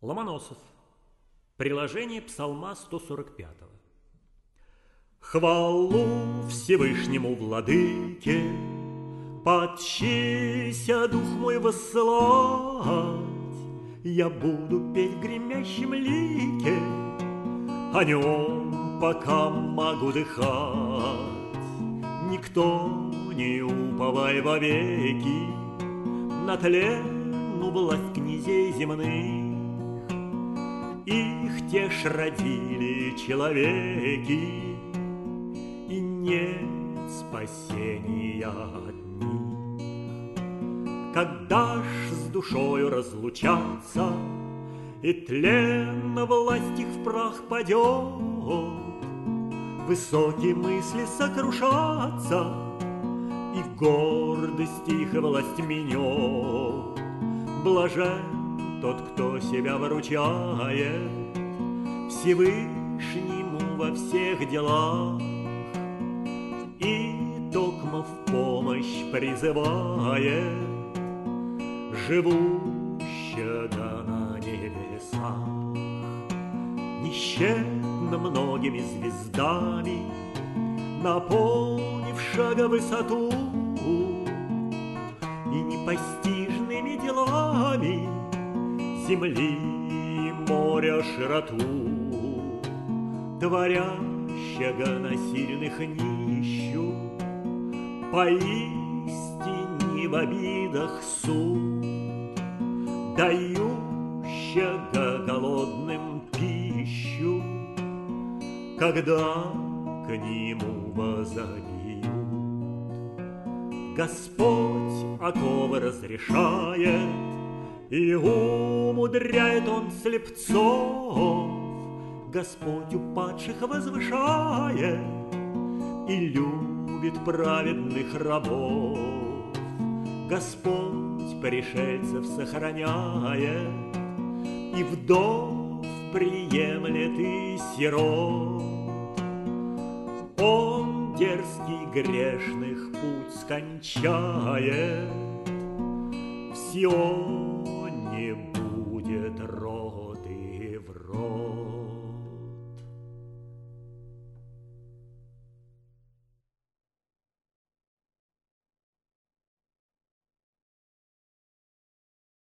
Ломоносов. Приложение Псалма 145. Хвалу Всевышнему Владыке, подчися дух мой воссылать. Я буду петь в гремящем лике, о нем пока могу дыхать. Никто не уповай вовеки на тленную власть князей земных. Их те ж родили человеки, и нет спасения от них. Когда ж с душою разлучаться, и тлен на власть их в прах падет, высокие мысли сокрушатся, и гордость их власть минет. Блажен тот, кто себя выручает Всевышнему во всех делах и токмо в помощь призывает живущего на небесах. Несчетно многими звездами наполнившего высоту и непостижными делами земли и моря широту, творящего на сильных нищу, поистине в обидах суд, дающего голодным пищу, когда к нему возопьют. Господь оковы разрешает, и умудряет он слепцов. Господь упадших возвышает и любит праведных рабов. Господь пришельцев сохраняет и вдов приемлет и сирот. Он дерзкий грешных путь скончает, в Сионе будет род и в род.